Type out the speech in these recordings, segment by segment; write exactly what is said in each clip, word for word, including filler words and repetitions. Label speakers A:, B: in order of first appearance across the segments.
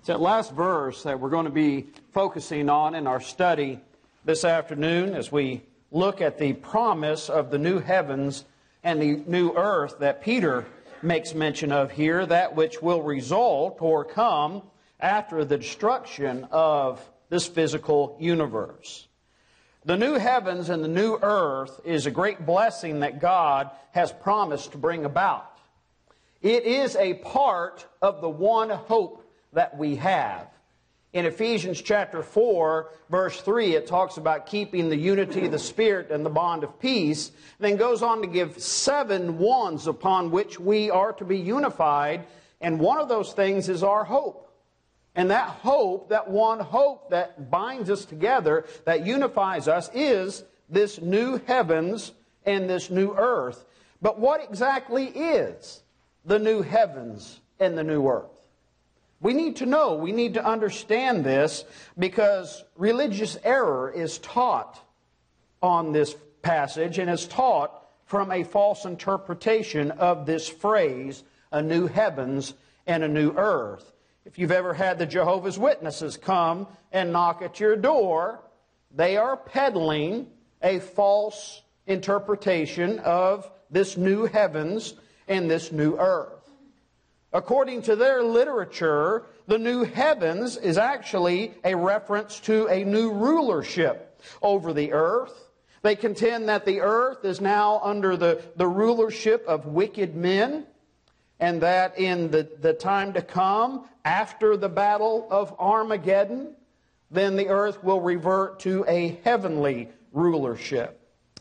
A: It's that last verse that we're going to be focusing on in our study this afternoon as we look at the promise of the new heavens and the new earth that Peter makes mention of here, that which will result or come after the destruction of this physical universe. The new heavens and the new earth is a great blessing that God has promised to bring about. It is a part of the one hope that we have. In Ephesians chapter four, verse three, it talks about keeping the unity of the Spirit and the bond of peace. Then goes on to give seven ones upon which we are to be unified. And one of those things is our hope. And that hope, that one hope that binds us together, that unifies us, is this new heavens and this new earth. But what exactly is the new heavens and the new earth? We need to know, we need to understand this, because religious error is taught on this passage and is taught from a false interpretation of this phrase, a new heavens and a new earth. If you've ever had the Jehovah's Witnesses come and knock at your door, they are peddling a false interpretation of this new heavens and this new earth. According to their literature, the new heavens is actually a reference to a new rulership over the earth. They contend that the earth is now under the, the rulership of wicked men, and that in the, the time to come, after the battle of Armageddon, then the earth will revert to a heavenly rulership.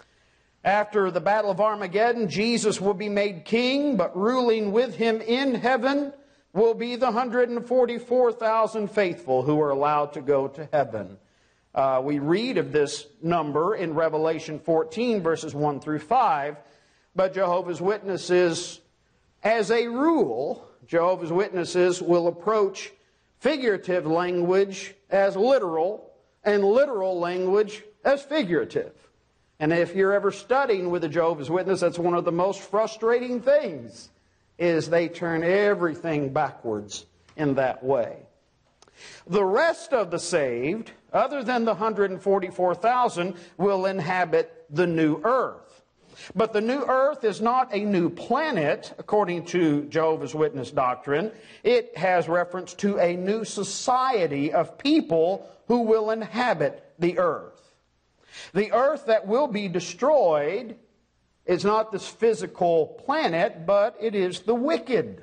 A: After the battle of Armageddon, Jesus will be made king, but ruling with him in heaven will be the one hundred forty-four thousand faithful who are allowed to go to heaven. Uh, we read of this number in Revelation fourteen, verses one through five, but Jehovah's Witnesses, as a rule, Jehovah's Witnesses will approach figurative language as literal and literal language as figurative. And if you're ever studying with a Jehovah's Witness, that's one of the most frustrating things, is they turn everything backwards in that way. The rest of the saved, other than the one hundred forty-four thousand, will inhabit the new earth. But the new earth is not a new planet, according to Jehovah's Witness doctrine. It has reference to a new society of people who will inhabit the earth. The earth that will be destroyed is not this physical planet, but it is the wicked.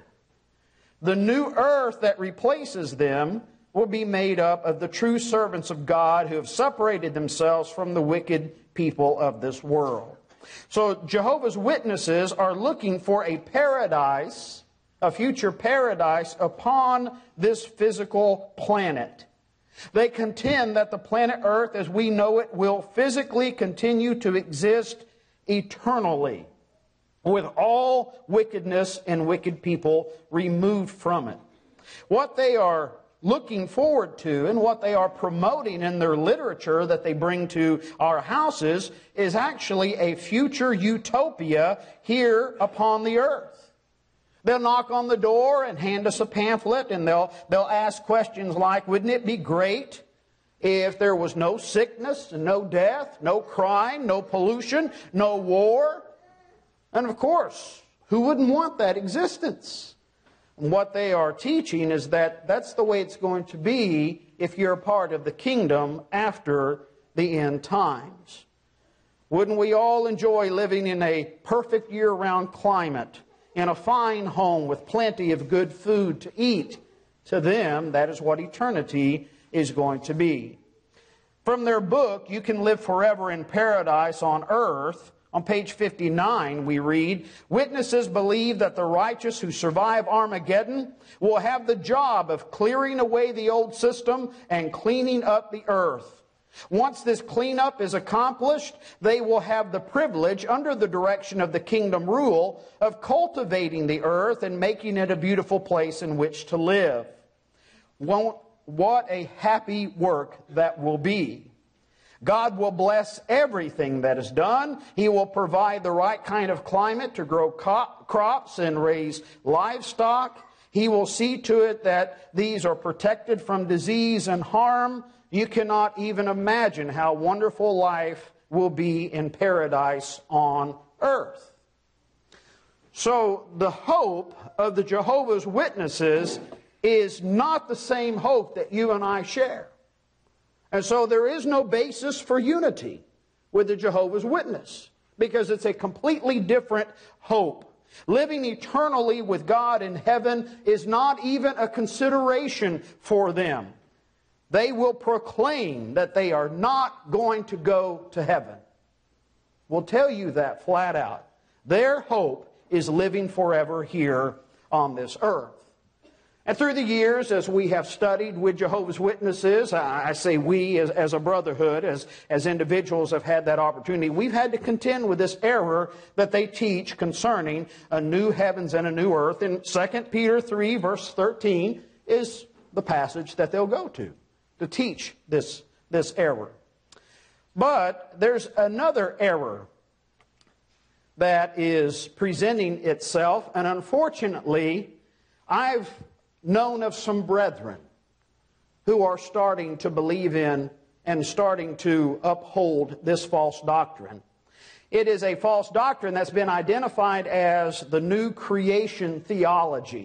A: The new earth that replaces them will be made up of the true servants of God who have separated themselves from the wicked people of this world. So Jehovah's Witnesses are looking for a paradise, a future paradise upon this physical planet. They contend that the planet Earth as we know it will physically continue to exist eternally, with all wickedness and wicked people removed from it. What they are looking forward to and what they are promoting in their literature that they bring to our houses is actually a future utopia here upon the earth. They'll knock on the door and hand us a pamphlet, and they'll, they'll ask questions like, wouldn't it be great if there was no sickness and no death, no crime, no pollution, no war? And of course, who wouldn't want that existence? And what they are teaching is that that's the way it's going to be if you're a part of the kingdom after the end times. Wouldn't we all enjoy living in a perfect year-round climate, in a fine home with plenty of good food to eat? To them, that is what eternity is going to be. From their book, You Can Live Forever in Paradise on Earth, on page fifty-nine, we read, witnesses believe that the righteous who survive Armageddon will have the job of clearing away the old system and cleaning up the earth. Once this cleanup is accomplished, they will have the privilege, under the direction of the kingdom rule, of cultivating the earth and making it a beautiful place in which to live. What a happy work that will be. God will bless everything that is done. He will provide the right kind of climate to grow crops and raise livestock. He will see to it that these are protected from disease and harm. You cannot even imagine how wonderful life will be in paradise on earth. So the hope of the Jehovah's Witnesses is not the same hope that you and I share. And so there is no basis for unity with the Jehovah's Witness, because it's a completely different hope. Living eternally with God in heaven is not even a consideration for them. They will proclaim that they are not going to go to heaven. We'll tell you that flat out. Their hope is living forever here on this earth. And through the years, as we have studied with Jehovah's Witnesses, I say we as, as a brotherhood, as, as individuals have had that opportunity, we've had to contend with this error that they teach concerning a new heavens and a new earth. And Second Peter three, verse thirteen, is the passage that they'll go to, to teach this, this error. But there's another error that is presenting itself, and unfortunately, I've known of some brethren who are starting to believe in and starting to uphold this false doctrine. It is a false doctrine that's been identified as the new creation theology.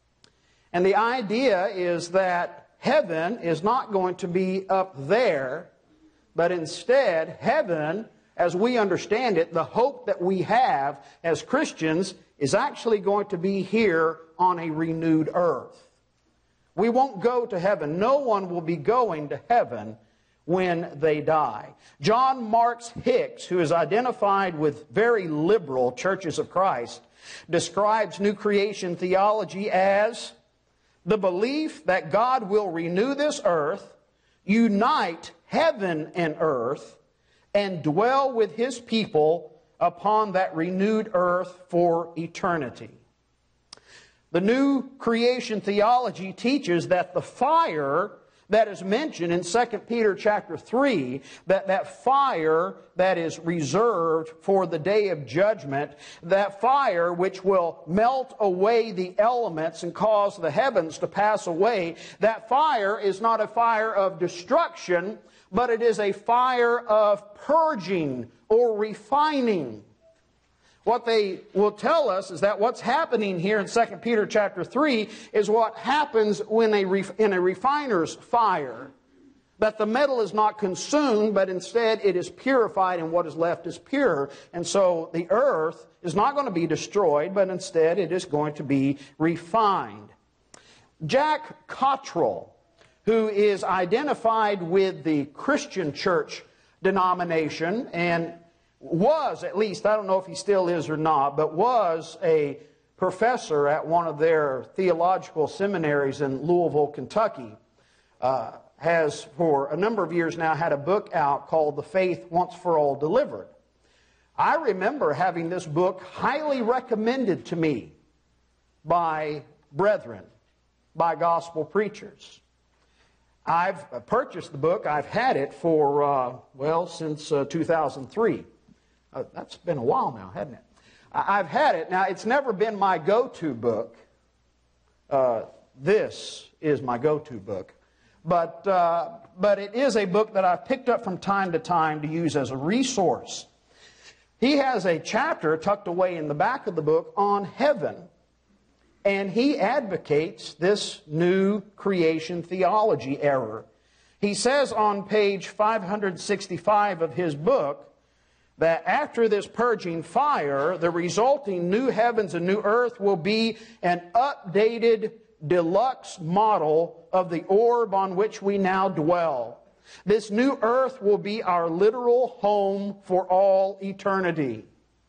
A: And the idea is that heaven is not going to be up there, but instead heaven, as we understand it, the hope that we have as Christians is actually going to be here on a renewed earth. We won't go to heaven. No one will be going to heaven when they die. John Marks Hicks, who is identified with very liberal Churches of Christ, describes new creation theology as the belief that God will renew this earth, unite heaven and earth, and dwell with His people upon that renewed earth for eternity. The new creation theology teaches that the fire that is mentioned in Second Peter chapter three, that that fire that is reserved for the day of judgment, that fire which will melt away the elements and cause the heavens to pass away, that fire is not a fire of destruction, but it is a fire of purging or refining. What they will tell us is that what's happening here in Second Peter chapter three is what happens when a ref- in a refiner's fire. That the metal is not consumed, but instead it is purified, and what is left is pure. And so the earth is not going to be destroyed, but instead it is going to be refined. Jack Cottrell, who is identified with the Christian church denomination, and was, at least, I don't know if he still is or not, but was a professor at one of their theological seminaries in Louisville, Kentucky, uh, has for a number of years now had a book out called The Faith Once for All Delivered. I remember having this book highly recommended to me by brethren, by gospel preachers. I've purchased the book. I've had it for, uh, well, since uh, two thousand three. Uh, that's been a while now, hasn't it? I've had it. Now, it's never been my go-to book. Uh, this is my go-to book. But, uh, but it is a book that I've picked up from time to time to use as a resource. He has a chapter tucked away in the back of the book on heaven. And he advocates this new creation theology error. He says on page five hundred sixty-five of his book, that after this purging fire, the resulting new heavens and new earth will be an updated deluxe model of the orb on which we now dwell. This new earth will be our literal home for all eternity.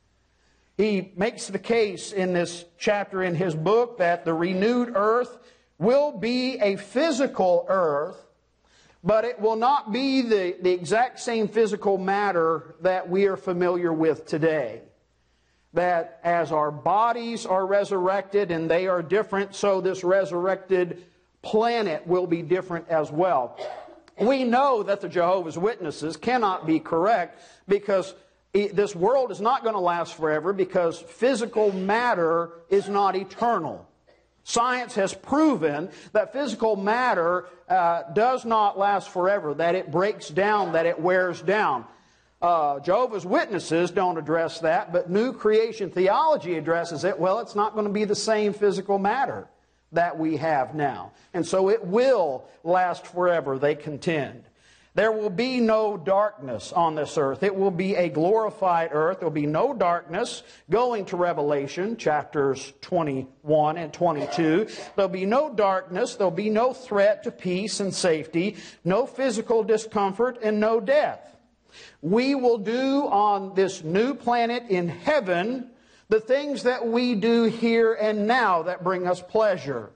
A: He makes the case in this chapter in his book that the renewed earth will be a physical earth, but it will not be the, the exact same physical matter that we are familiar with today. That as our bodies are resurrected and they are different, so this resurrected planet will be different as well. We know that the Jehovah's Witnesses cannot be correct because this world is not going to last forever, because physical matter is not eternal. Science has proven that physical matter uh, does not last forever, that it breaks down, that it wears down. Uh, Jehovah's Witnesses don't address that, but New Creation Theology addresses it. Well, it's not going to be the same physical matter that we have now. And so it will last forever, they contend. There will be no darkness on this earth. It will be a glorified earth. There will be no darkness. Going to Revelation chapters twenty-one and twenty-two. There will be no darkness. There will be no threat to peace and safety. No physical discomfort and no death. We will do on this new planet in heaven the things that we do here and now that bring us pleasure.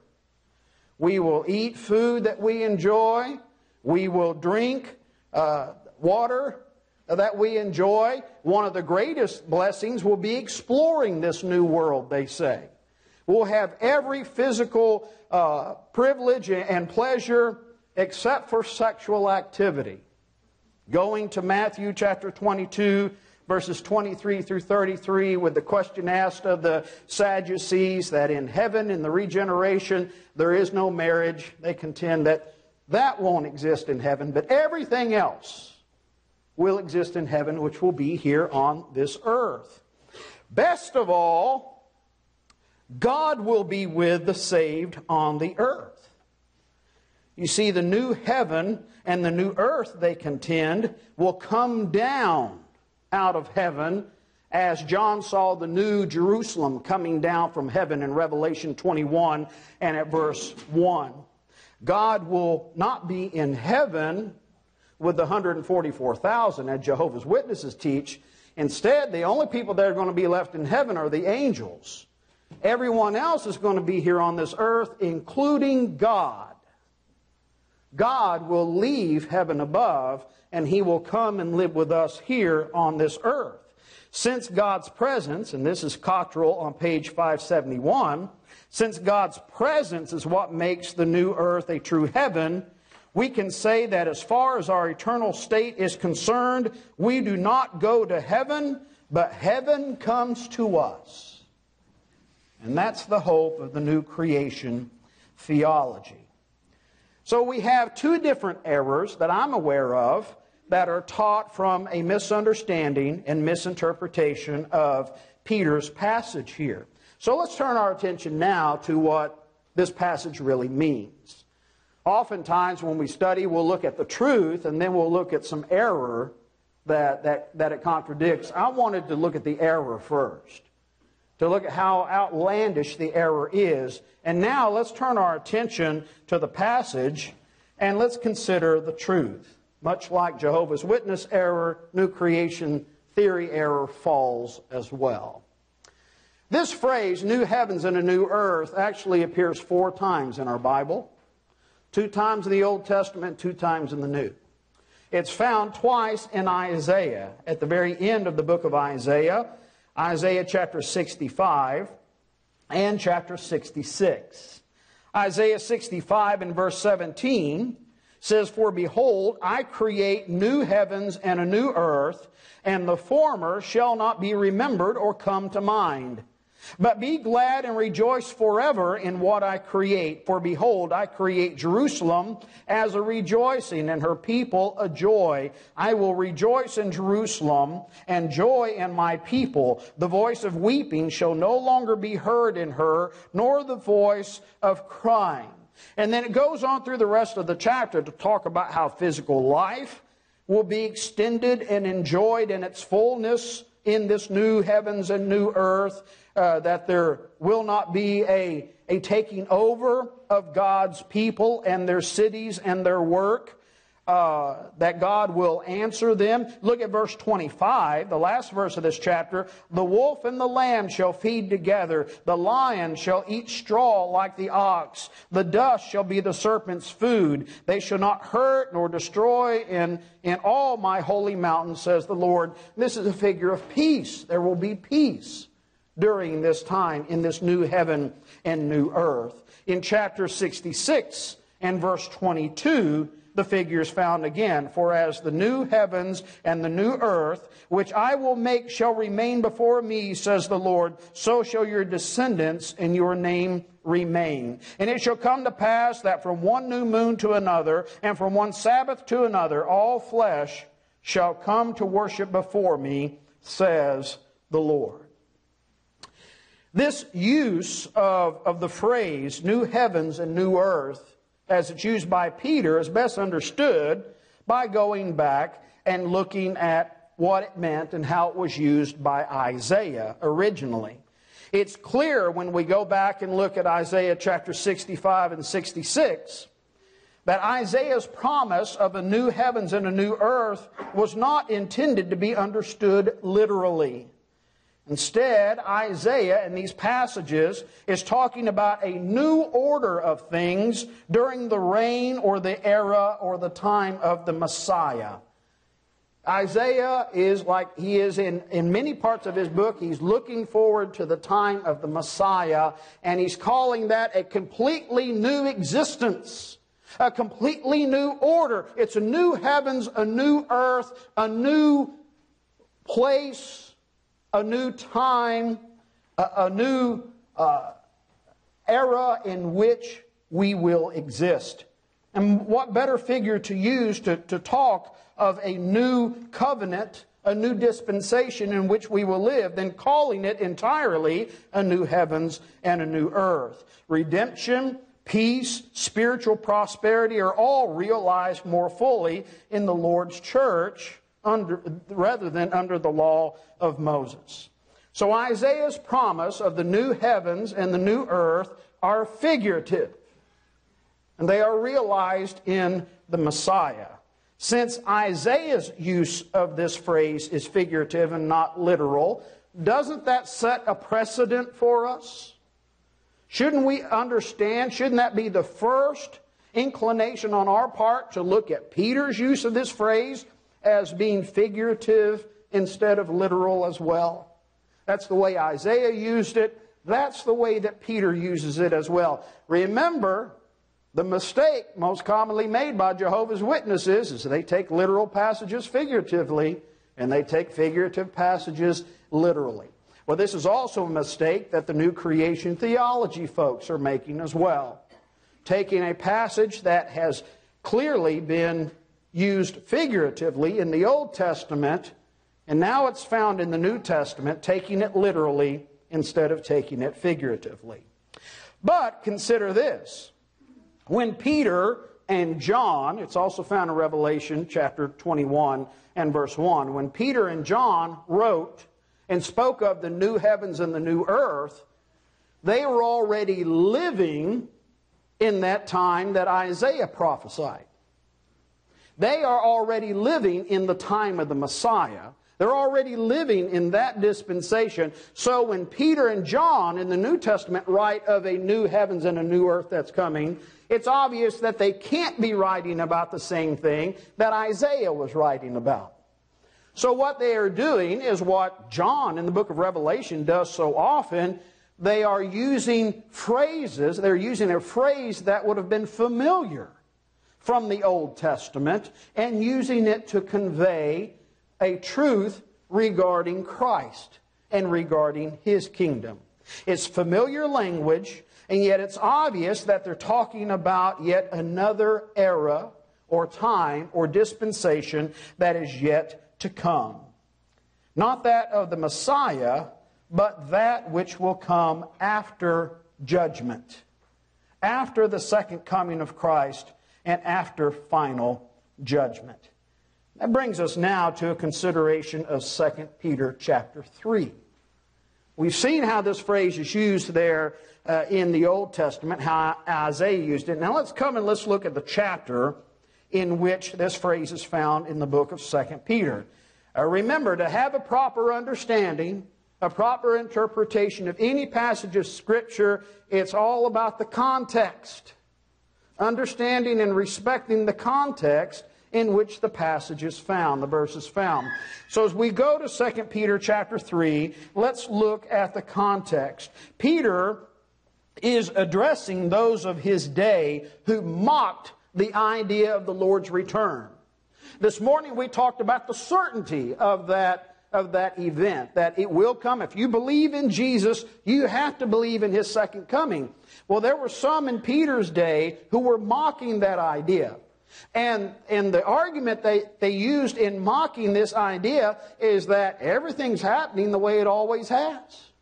A: We will eat food that we enjoy. We will drink uh, water that we enjoy. One of the greatest blessings will be exploring this new world, they say. We'll have every physical uh, privilege and pleasure except for sexual activity. Going to Matthew chapter twenty-two, verses twenty-three through thirty-three, with the question asked of the Sadducees that in heaven, in the regeneration, there is no marriage. They contend that that won't exist in heaven, but everything else will exist in heaven, which will be here on this earth. Best of all, God will be with the saved on the earth. You see, the new heaven and the new earth, they contend, will come down out of heaven as John saw the new Jerusalem coming down from heaven in Revelation twenty-one and at verse one. God will not be in heaven with the one hundred forty-four thousand, as Jehovah's Witnesses teach. Instead, the only people that are going to be left in heaven are the angels. Everyone else is going to be here on this earth, including God. God will leave heaven above, and He will come and live with us here on this earth. Since God's presence, and this is Cottrell on page five seventy-one, since God's presence is what makes the new earth a true heaven, we can say that as far as our eternal state is concerned, we do not go to heaven, but heaven comes to us. And that's the hope of the new creation theology. So we have two different errors that I'm aware of that are taught from a misunderstanding and misinterpretation of Peter's passage here. So let's turn our attention now to what this passage really means. Oftentimes when we study, we'll look at the truth and then we'll look at some error that, that, that it contradicts. I wanted to look at the error first, to look at how outlandish the error is. And now let's turn our attention to the passage and let's consider the truth. Much like Jehovah's Witness error, New Creation Theory error falls as well. This phrase, new heavens and a new earth, actually appears four times in our Bible. Two times in the Old Testament, two times in the New. It's found twice in Isaiah, at the very end of the book of Isaiah, Isaiah chapter sixty-five and chapter sixty-six. Isaiah sixty-five and verse seventeen says, "For behold, I create new heavens and a new earth, and the former shall not be remembered or come to mind. But be glad and rejoice forever in what I create. For behold, I create Jerusalem as a rejoicing, and her people a joy. I will rejoice in Jerusalem, and joy in my people. The voice of weeping shall no longer be heard in her, nor the voice of crying." And then it goes on through the rest of the chapter to talk about how physical life will be extended and enjoyed in its fullness in this new heavens and new earth, uh, that there will not be a, a taking over of God's people and their cities and their work, uh, that God will answer them. Look at verse twenty-five, the last verse of this chapter. "The wolf and the lamb shall feed together. The lion shall eat straw like the ox. The dust shall be the serpent's food. They shall not hurt nor destroy in, in all my holy mountains, says the Lord." This is a figure of peace. There will be peace during this time in this new heaven and new earth. In chapter sixty-six and verse twenty-two, the figure is found again. For as the new heavens and the new earth, which I will make, shall remain before me, says the Lord, so shall your descendants and your name remain. And it shall come to pass that from one new moon to another, and from one Sabbath to another, all flesh shall come to worship before me, says the Lord. This use of, of the phrase, new heavens and new earth, as it's used by Peter, is best understood by going back and looking at what it meant and how it was used by Isaiah originally. It's clear when we go back and look at Isaiah chapter sixty-five and sixty-six that Isaiah's promise of a new heavens and a new earth was not intended to be understood literally. Instead, Isaiah in these passages is talking about a new order of things during the reign or the era or the time of the Messiah. Isaiah is like he is in, in many parts of his book, he's looking forward to the time of the Messiah, and he's calling that a completely new existence, a completely new order. It's a new heavens, a new earth, a new place, a new time, a, a new uh, era in which we will exist. And what better figure to use to, to talk of a new covenant, a new dispensation in which we will live, than calling it entirely a new heavens and a new earth. Redemption, peace, spiritual prosperity are all realized more fully in the Lord's church under, rather than under the law of Moses. So Isaiah's promise of the new heavens and the new earth are figurative, and they are realized in the Messiah. Since Isaiah's use of this phrase is figurative and not literal, doesn't that set a precedent for us? Shouldn't we understand, shouldn't that be the first inclination on our part to look at Peter's use of this phrase as being figurative instead of literal as well? That's the way Isaiah used it. That's the way that Peter uses it as well. Remember, the mistake most commonly made by Jehovah's Witnesses is they take literal passages figuratively, and they take figurative passages literally. Well, this is also a mistake that the new creation theology folks are making as well. Taking a passage that has clearly been used figuratively in the Old Testament, and now it's found in the New Testament, taking it literally instead of taking it figuratively. But consider this. When Peter and John, it's also found in Revelation chapter twenty-one and verse one, when Peter and John wrote and spoke of the new heavens and the new earth, they were already living in that time that Isaiah prophesied. They are already living in the time of the Messiah. They're already living in that dispensation. So when Peter and John in the New Testament write of a new heavens and a new earth that's coming, it's obvious that they can't be writing about the same thing that Isaiah was writing about. So what they are doing is what John in the book of Revelation does so often. They are using phrases, they're using a phrase that would have been familiar from the Old Testament and using it to convey a truth regarding Christ and regarding His kingdom. It's familiar language, and yet it's obvious that they're talking about yet another era or time or dispensation that is yet to come. Not that of the Messiah, but that which will come after judgment, after the second coming of Christ, and after final judgment. That brings us now to a consideration of Second Peter chapter three. We've seen how this phrase is used there uh, in the Old Testament, how Isaiah used it. Now let's come and let's look at the chapter in which this phrase is found in the book of Second Peter. Uh, remember, to have a proper understanding, a proper interpretation of any passage of Scripture, it's all about the context. Understanding and respecting the context in which the passage is found, the verse is found. So as we go to Second Peter chapter three, let's look at the context. Peter is addressing those of his day who mocked the idea of the Lord's return. This morning we talked about the certainty of that, of that event, that it will come. If you believe in Jesus, you have to believe in His second coming. Well, there were some in Peter's day who were mocking that idea. And, and the argument they, they used in mocking this idea is that everything's happening the way it always has.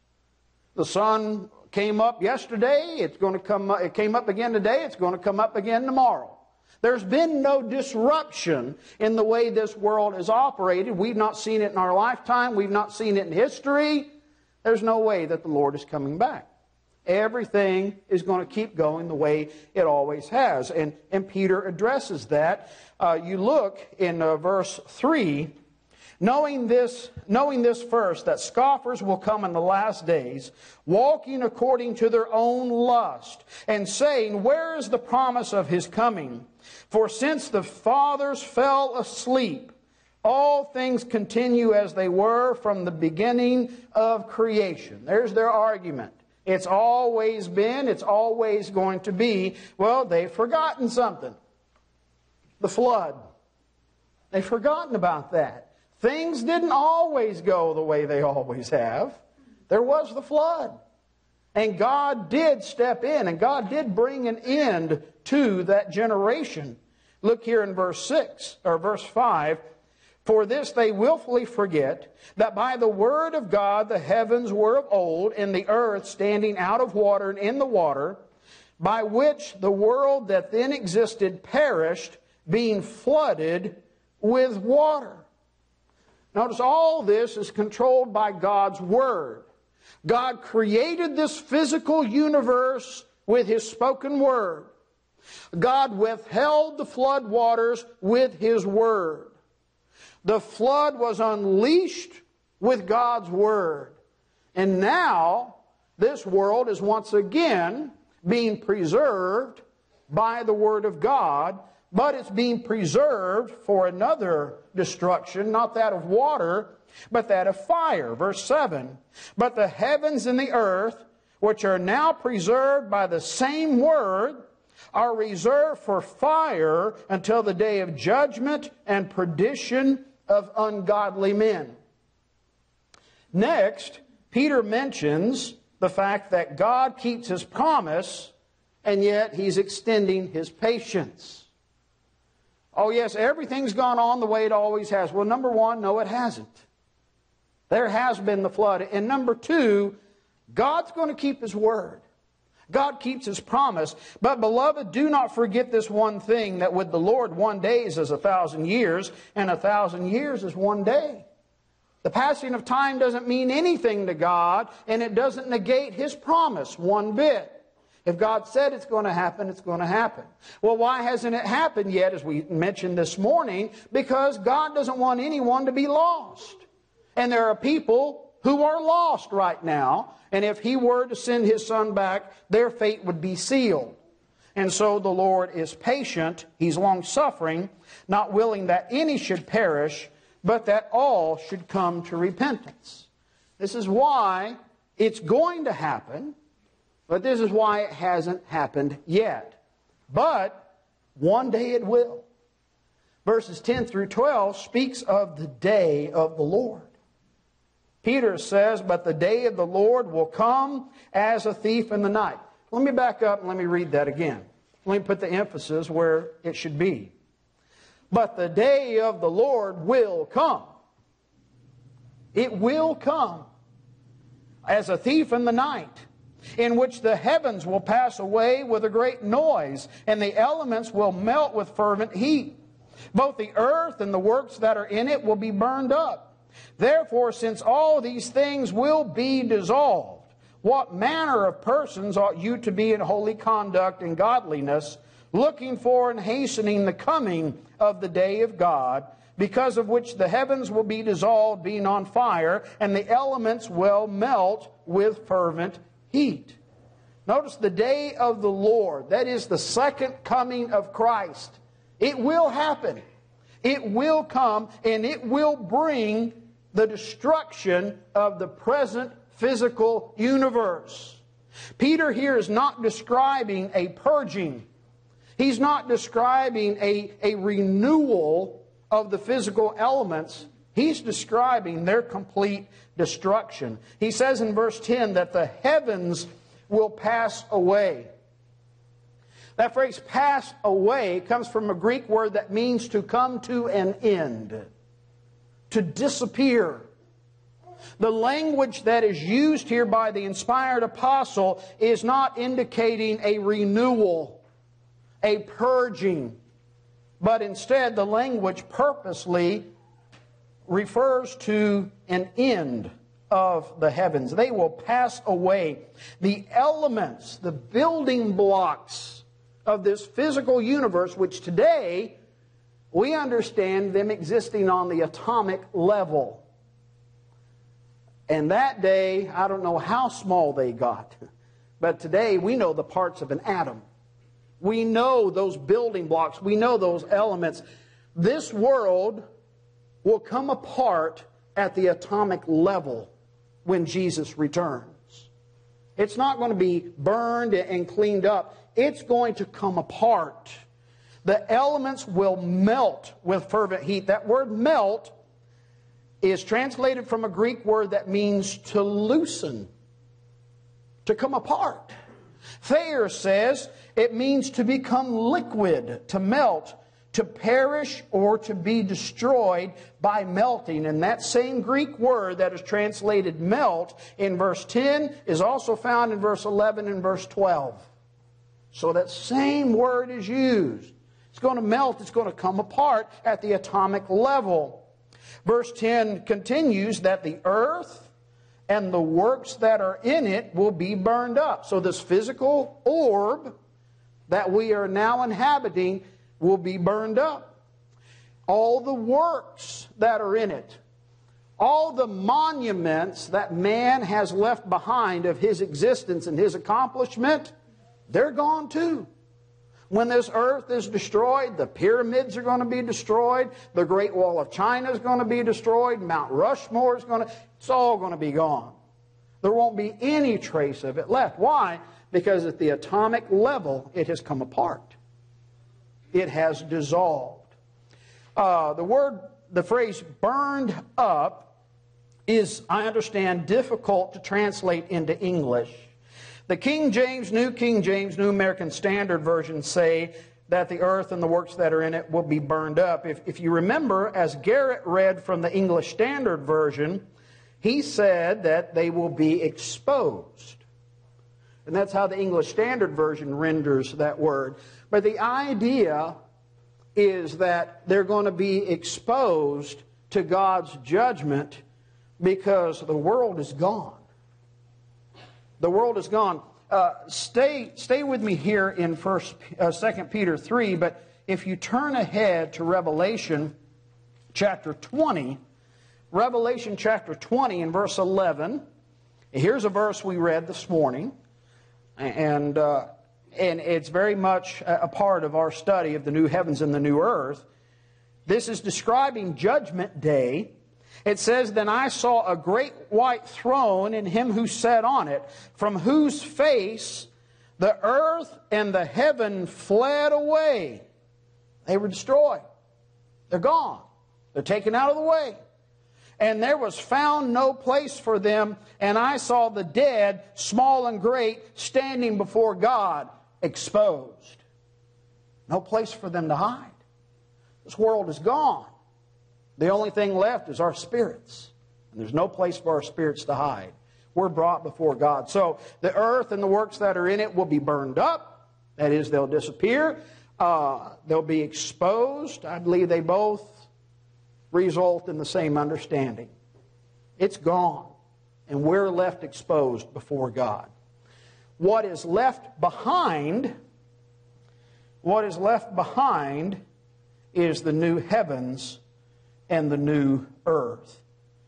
A: The sun came up yesterday, it's going to come, it came up again today, it's going to come up again tomorrow. There's been no disruption in the way this world is operated. We've not seen it in our lifetime. We've not seen it in history. There's no way that the Lord is coming back. Everything is going to keep going the way it always has. And, and Peter addresses that. Uh, you look in uh, verse three, knowing this, knowing this first, that scoffers will come in the last days, walking according to their own lust, and saying, where is the promise of His coming? For since the fathers fell asleep, all things continue as they were from the beginning of creation. There's their argument. It's always been, it's always going to be. Well, they've forgotten something. The flood. They've forgotten about that. Things didn't always go the way they always have. There was the flood. And God did step in, and God did bring an end to that generation. Look here in verse six, or verse five. For this they willfully forget that by the word of God the heavens were of old, and the earth standing out of water and in the water, by which the world that then existed perished, being flooded with water. Notice all this is controlled by God's word. God created this physical universe with His spoken word. God withheld the flood waters with His word. The flood was unleashed with God's word. And now, this world is once again being preserved by the word of God, but it's being preserved for another destruction, not that of water, but that of fire. Verse seven, but the heavens and the earth, which are now preserved by the same word, are reserved for fire until the day of judgment and perdition of ungodly men. Next, Peter mentions the fact that God keeps His promise, and yet He's extending His patience. Oh yes, everything's gone on the way it always has. Well, number one, no, it hasn't. There has been the flood. And number two, God's going to keep His word. God keeps His promise. But beloved, do not forget this one thing, that with the Lord one day is as a thousand years, and a thousand years is one day. The passing of time doesn't mean anything to God, and it doesn't negate His promise one bit. If God said it's going to happen, it's going to happen. Well, why hasn't it happened yet, as we mentioned this morning? Because God doesn't want anyone to be lost. And there are people who are lost right now, and if He were to send His Son back, their fate would be sealed. And so the Lord is patient, He's long-suffering, not willing that any should perish, but that all should come to repentance. This is why it's going to happen, but this is why it hasn't happened yet. But one day it will. Verses ten through twelve speaks of the day of the Lord. Peter says, but the day of the Lord will come as a thief in the night. Let me back up and let me read that again. Let me put the emphasis where it should be. But the day of the Lord will come. It will come as a thief in the night, in which the heavens will pass away with a great noise, and the elements will melt with fervent heat. Both the earth and the works that are in it will be burned up. Therefore, since all these things will be dissolved, what manner of persons ought you to be in holy conduct and godliness, looking for and hastening the coming of the day of God, because of which the heavens will be dissolved, being on fire, and the elements will melt with fervent heat. Notice the day of the Lord, that is the second coming of Christ. It will happen. It will come, and it will bring the destruction of the present physical universe. Peter here is not describing a purging. He's not describing a, a renewal of the physical elements. He's describing their complete destruction. He says in verse ten that the heavens will pass away. That phrase, pass away, comes from a Greek word that means to come to an end, to disappear. The language that is used here by the inspired apostle is not indicating a renewal, a purging, but instead the language purposely refers to an end of the heavens. They will pass away. The elements, the building blocks of this physical universe, which today we understand them existing on the atomic level. And that day, I don't know how small they got, but today we know the parts of an atom. We know those building blocks. We know those elements. This world will come apart at the atomic level when Jesus returns. It's not going to be burned and cleaned up. It's going to come apart. The elements will melt with fervent heat. That word melt is translated from a Greek word that means to loosen, to come apart. Thayer says it means to become liquid, to melt, to perish, or to be destroyed by melting. And that same Greek word that is translated melt in verse ten is also found in verse eleven and verse twelve. So that same word is used. It's going to melt, it's going to come apart at the atomic level. Verse ten continues that the earth and the works that are in it will be burned up. So this physical orb that we are now inhabiting will be burned up. All the works that are in it, all the monuments that man has left behind of his existence and his accomplishment, they're gone too. When this earth is destroyed, the pyramids are going to be destroyed, the Great Wall of China is going to be destroyed, Mount Rushmore is going to, it's all going to be gone. There won't be any trace of it left. Why? Because at the atomic level, it has come apart. It has dissolved. Uh, the word, the phrase burned up is, I understand, difficult to translate into English. The King James, New King James, New American Standard Version say that the earth and the works that are in it will be burned up. If, if you remember, as Garrett read from the English Standard Version, he said that they will be exposed. And that's how the English Standard Version renders that word. But the idea is that they're going to be exposed to God's judgment because the world is gone. The world is gone. Uh, stay, stay with me here in First, uh, Second Peter three, but if you turn ahead to Revelation chapter twenty, Revelation chapter twenty and verse eleven, here's a verse we read this morning, and uh, and it's very much a part of our study of the new heavens and the new earth. This is describing Judgment Day. It says, "Then I saw a great white throne and him who sat on it, from whose face the earth and the heaven fled away." They were destroyed. They're gone. They're taken out of the way. "And there was found no place for them. And I saw the dead, small and great, standing before God, exposed." No place for them to hide. This world is gone. The only thing left is our spirits. And there's no place for our spirits to hide. We're brought before God. So the earth and the works that are in it will be burned up. That is, they'll disappear. Uh, they'll be exposed. I believe they both result in the same understanding. It's gone. And we're left exposed before God. What is left behind, what is left behind is the new heavens and the new earth.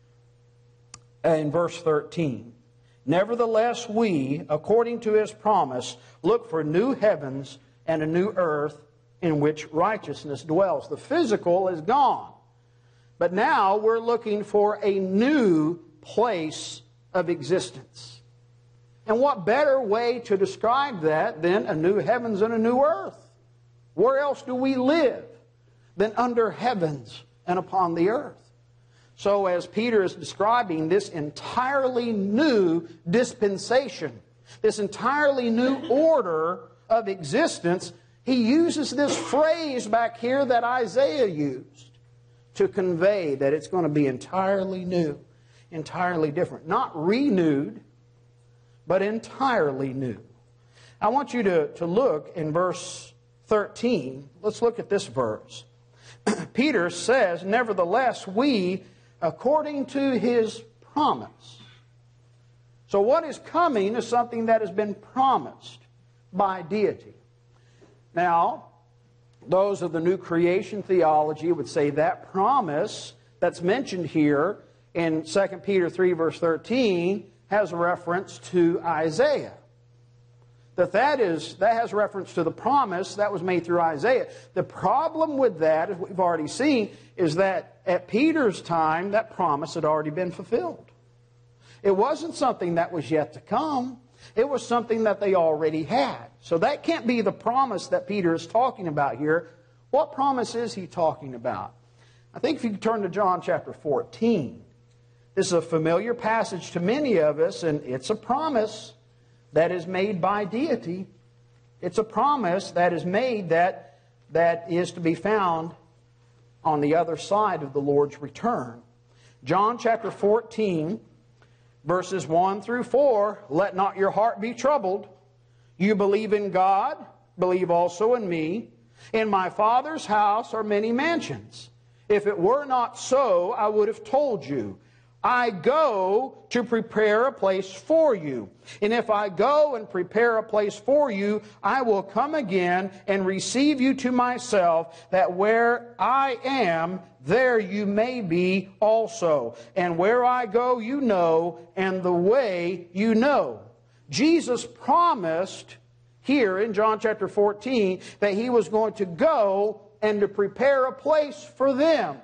A: In verse thirteen, "Nevertheless we, according to His promise, look for new heavens and a new earth in which righteousness dwells." The physical is gone. But now we're looking for a new place of existence. And what better way to describe that than a new heavens and a new earth? Where else do we live than under heavens and upon the earth? So as Peter is describing this entirely new dispensation, this entirely new order of existence, he uses this phrase back here that Isaiah used to convey that it's going to be entirely new, entirely different. Not renewed, but entirely new. I want you to, to look in verse thirteen. Let's look at this verse. Peter says, nevertheless, we, according to his promise. So what is coming is something that has been promised by deity. Now, those of the new creation theology would say that promise that's mentioned here in Second Peter three verse thirteen has reference to Isaiah. That that is that has reference to the promise that was made through Isaiah. The problem with that, as we've already seen, is that at Peter's time, that promise had already been fulfilled. It wasn't something that was yet to come. It was something that they already had. So that can't be the promise that Peter is talking about here. What promise is he talking about? I think if you turn to John chapter fourteen, this is a familiar passage to many of us, and it's a promise that is made by deity. It's a promise that is made that, that is to be found on the other side of the Lord's return. John chapter fourteen, verses one through four, let not your heart be troubled. You believe in God, believe also in me. In my Father's house are many mansions. If it were not so, I would have told you. I go to prepare a place for you. And if I go and prepare a place for you, I will come again and receive you to myself, that where I am, there you may be also. And where I go, you know, and the way you know. Jesus promised here in John chapter fourteen that He was going to go and to prepare a place for them.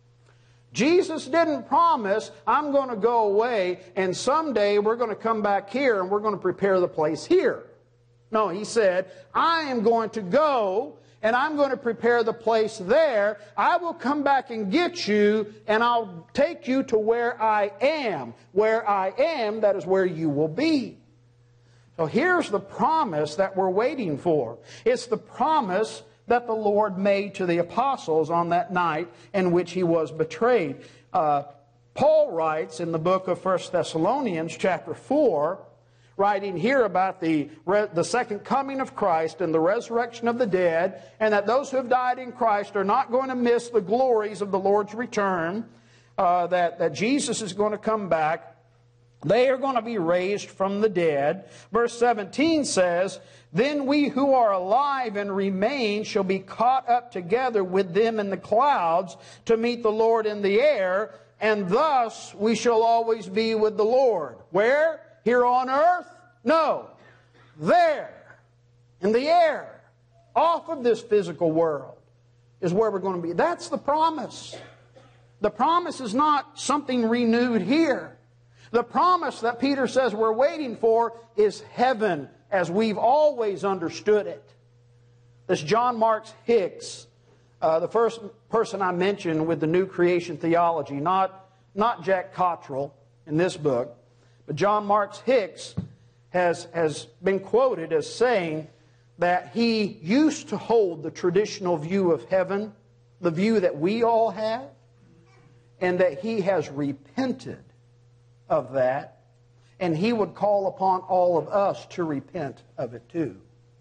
A: Jesus didn't promise, I'm going to go away and someday we're going to come back here and we're going to prepare the place here. No, He said, I am going to go and I'm going to prepare the place there. I will come back and get you and I'll take you to where I am. Where I am, that is where you will be. So here's the promise that we're waiting for. It's the promise that the Lord made to the apostles on that night in which He was betrayed. Uh, Paul writes in the book of First Thessalonians chapter four, writing here about the, the second coming of Christ and the resurrection of the dead, and that those who have died in Christ are not going to miss the glories of the Lord's return, uh, that, that Jesus is going to come back. They are going to be raised from the dead. Verse seventeen says, then we who are alive and remain shall be caught up together with them in the clouds to meet the Lord in the air, and thus we shall always be with the Lord. Where? Here on earth? No. There. In the air. Off of this physical world is where we're going to be. That's the promise. The promise is not something renewed here. The promise that Peter says we're waiting for is heaven as we've always understood it. This John Marks Hicks, uh, the first person I mentioned with the new creation theology, not, not Jack Cottrell in this book, but John Marks Hicks has, has been quoted as saying that he used to hold the traditional view of heaven, the view that we all have, and that he has repented of that, and he would call upon all of us to repent of it too.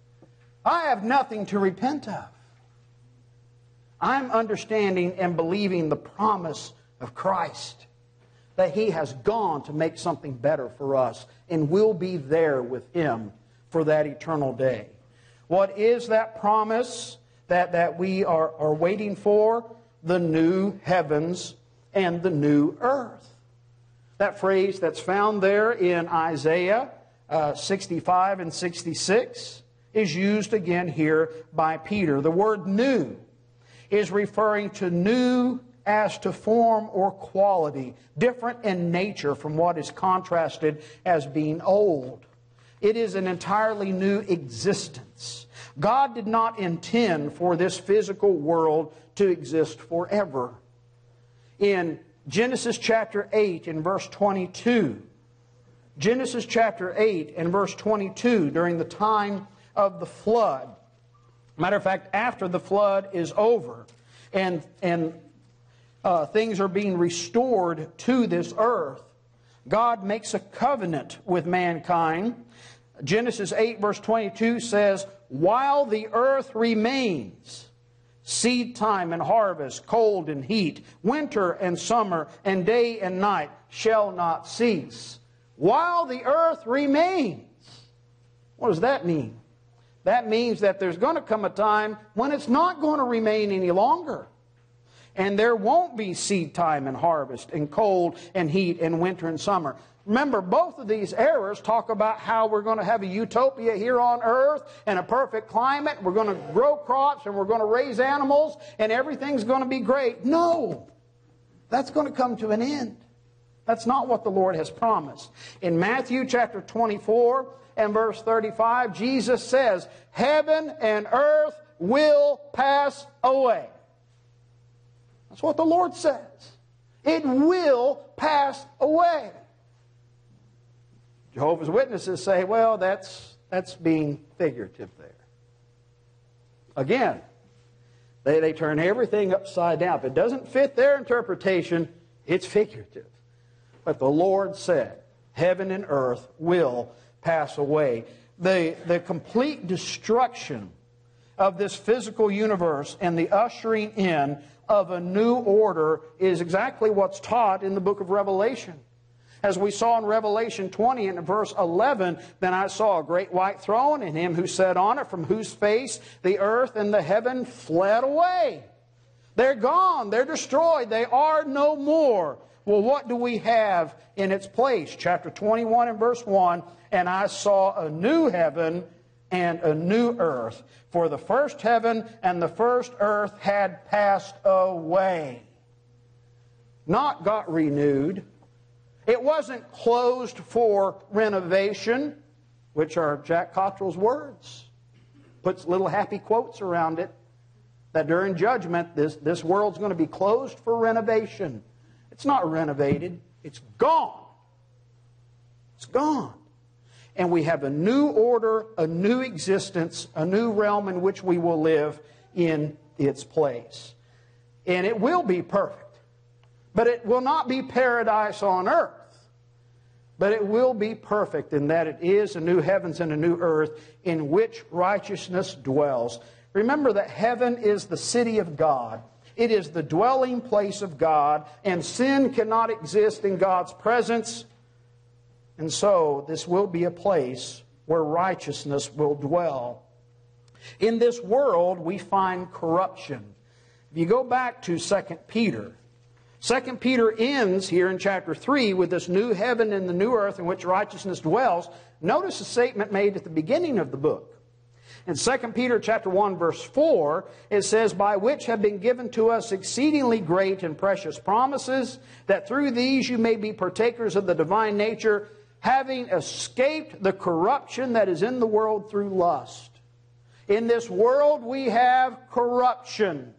A: I have nothing to repent of. I'm understanding and believing the promise of Christ, that He has gone to make something better for us, and we'll be there with Him for that eternal day. What is that promise that, that we are, are waiting for? The new heavens and the new earth. That phrase that's found there in Isaiah uh, sixty-five and sixty-six is used again here by Peter. The word new is referring to new as to form or quality, different in nature from what is contrasted as being old. It is an entirely new existence. God did not intend for this physical world to exist forever. In Genesis chapter eight and verse twenty-two, Genesis chapter eight and verse twenty-two, during the time of the flood, matter of fact, after the flood is over and, and uh, things are being restored to this earth, God makes a covenant with mankind. Genesis eight verse twenty-two says, while the earth remains, seed time and harvest, cold and heat, winter and summer, and day and night shall not cease. While the earth remains. What does that mean? That means that there's going to come a time when it's not going to remain any longer. And there won't be seed time and harvest, and cold and heat, and winter and summer. Remember, both of these eras talk about how we're going to have a utopia here on earth and a perfect climate. We're going to grow crops and we're going to raise animals and everything's going to be great. No! That's going to come to an end. That's not what the Lord has promised. In Matthew chapter twenty-four and verse thirty-five, Jesus says, heaven and earth will pass away. That's what the Lord says. It will pass away. Jehovah's Witnesses say, well, that's, that's being figurative there. Again, they, they turn everything upside down. If it doesn't fit their interpretation, it's figurative. But the Lord said, heaven and earth will pass away. The, the complete destruction of this physical universe and the ushering in of a new order is exactly what's taught in the book of Revelation. As we saw in Revelation twenty and verse eleven, then I saw a great white throne and him who sat on it, from whose face the earth and the heaven fled away. They're gone. They're destroyed. They are no more. Well, what do we have in its place? Chapter twenty-one and verse one, and I saw a new heaven and a new earth, for the first heaven and the first earth had passed away. Not got renewed. It wasn't closed for renovation, which are Jack Cottrell's words. Puts little happy quotes around it, that during judgment, this, this world's going to be closed for renovation. It's not renovated. It's gone. It's gone. And we have a new order, a new existence, a new realm in which we will live in its place. And it will be perfect. But it will not be paradise on earth. But it will be perfect in that it is a new heavens and a new earth in which righteousness dwells. Remember that heaven is the city of God. It is the dwelling place of God, and sin cannot exist in God's presence. And so this will be a place where righteousness will dwell. In this world we find corruption. If you go back to Second Peter, Second Peter ends here in chapter three with this new heaven and the new earth in which righteousness dwells. Notice the statement made at the beginning of the book. In Second Peter chapter one verse four, it says, by which have been given to us exceedingly great and precious promises, that through these you may be partakers of the divine nature, having escaped the corruption that is in the world through lust. In this world we have corruption.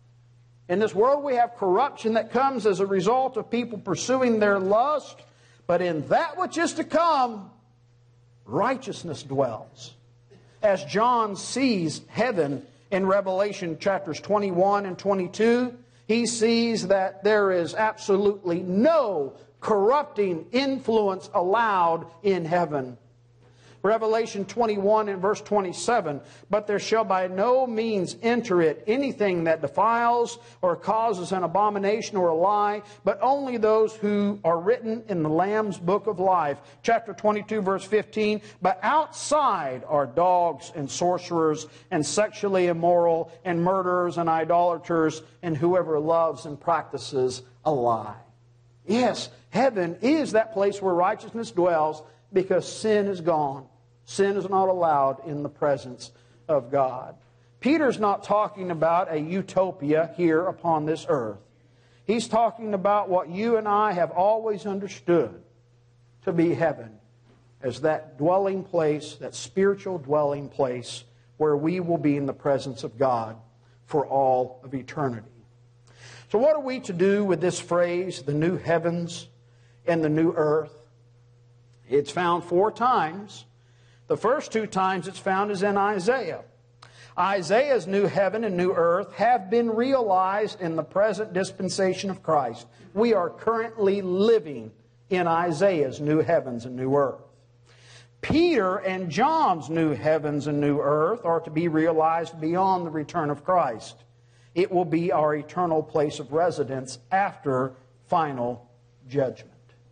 A: In this world we have corruption that comes as a result of people pursuing their lust. But in that which is to come, righteousness dwells. As John sees heaven in Revelation chapters twenty-one and twenty-two, he sees that there is absolutely no corrupting influence allowed in heaven. Revelation twenty-one and verse twenty-seven, but there shall by no means enter it anything that defiles or causes an abomination or a lie, but only those who are written in the Lamb's book of life. Chapter twenty-two verse fifteen, but outside are dogs and sorcerers and sexually immoral and murderers and idolaters and whoever loves and practices a lie. Yes, heaven is that place where righteousness dwells, because sin is gone. Sin is not allowed in the presence of God. Peter's not talking about a utopia here upon this earth. He's talking about what you and I have always understood to be heaven. as that dwelling place, that spiritual dwelling place, where we will be in the presence of God for all of eternity. So what are we to do with this phrase, the new heavens and the new earth? It's found four times. The first two times it's found is in Isaiah. Isaiah's new heaven and new earth have been realized in the present dispensation of Christ. We are currently living in Isaiah's new heavens and new earth. Peter and John's new heavens and new earth are to be realized beyond the return of Christ. It will be our eternal place of residence after final judgment.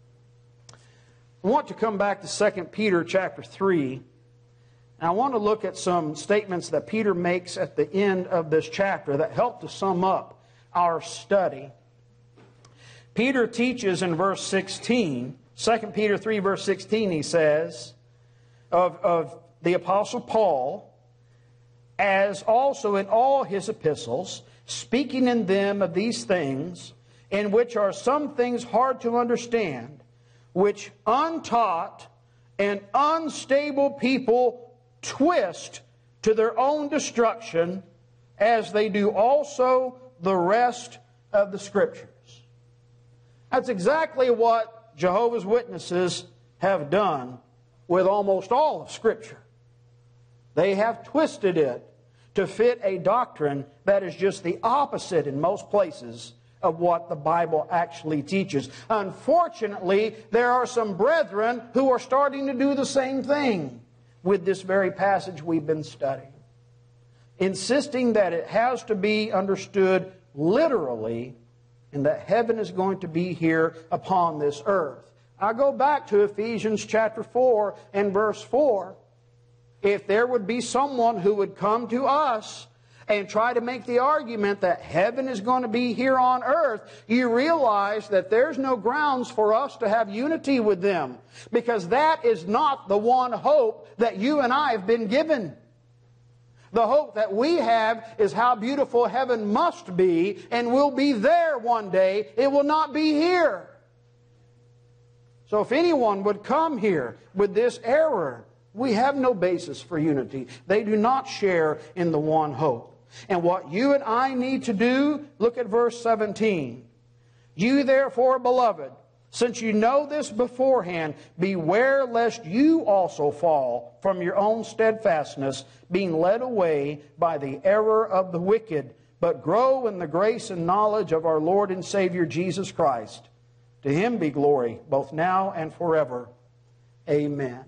A: I want to come back to Second Peter chapter three. And I want to look at some statements that Peter makes at the end of this chapter that help to sum up our study. Peter teaches in verse sixteen, Second Peter three verse sixteen, he says, of, of the Apostle Paul, as also in all his epistles, speaking in them of these things, in which are some things hard to understand, which untaught and unstable people twist to their own destruction, as they do also the rest of the Scriptures. That's exactly what Jehovah's Witnesses have done with almost all of Scripture. They have twisted it to fit a doctrine that is just the opposite in most places of what the Bible actually teaches. Unfortunately, there are some brethren who are starting to do the same thing with this very passage we've been studying, insisting that it has to be understood literally and that heaven is going to be here upon this earth. I go back to Ephesians chapter four and verse four. If there would be someone who would come to us and try to make the argument that heaven is going to be here on earth, you realize that there's no grounds for us to have unity with them, because that is not the one hope that you and I have been given. The hope that we have is how beautiful heaven must be, and will be there one day. It will not be here. So if anyone would come here with this error, we have no basis for unity. They do not share in the one hope. And what you and I need to do, look at verse seventeen. You therefore, beloved, since you know this beforehand, beware lest you also fall from your own steadfastness, being led away by the error of the wicked, but grow in the grace and knowledge of our Lord and Savior Jesus Christ. To Him be glory, both now and forever. Amen.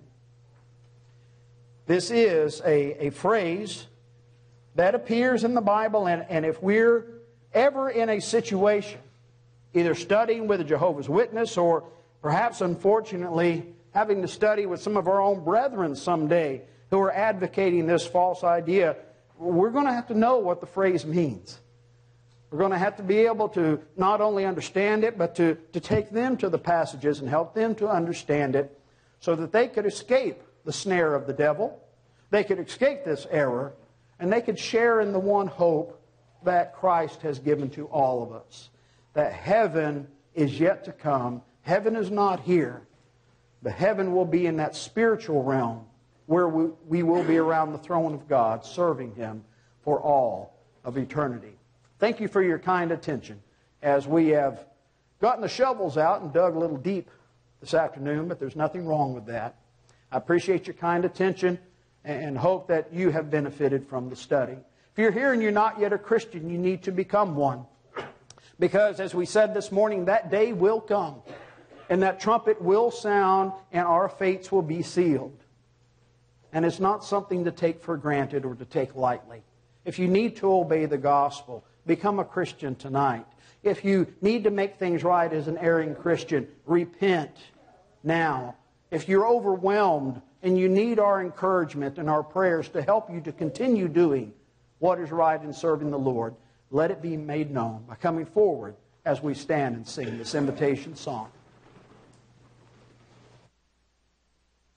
A: This is a, a phrase that appears in the Bible, and, and if we're ever in a situation, either studying with a Jehovah's Witness or perhaps, unfortunately, having to study with some of our own brethren someday who are advocating this false idea, we're going to have to know what the phrase means. We're going to have to be able to not only understand it, but to, to take them to the passages and help them to understand it so that they could escape the snare of the devil, they could escape this error, and they could share in the one hope that Christ has given to all of us. That heaven is yet to come. Heaven is not here. But heaven will be in that spiritual realm where we, we will be around the throne of God, serving Him for all of eternity. Thank you for your kind attention as we have gotten the shovels out and dug a little deep this afternoon, but there's nothing wrong with that. I appreciate your kind attention and hope that you have benefited from the study. If you're here and you're not yet a Christian, you need to become one. Because as we said this morning, that day will come, and that trumpet will sound, and our fates will be sealed. And it's not something to take for granted or to take lightly. If you need to obey the gospel, become a Christian tonight. If you need to make things right as an erring Christian, repent now. If you're overwhelmed and you need our encouragement and our prayers to help you to continue doing what is right in serving the Lord, let it be made known by coming forward as we stand and sing this invitation song.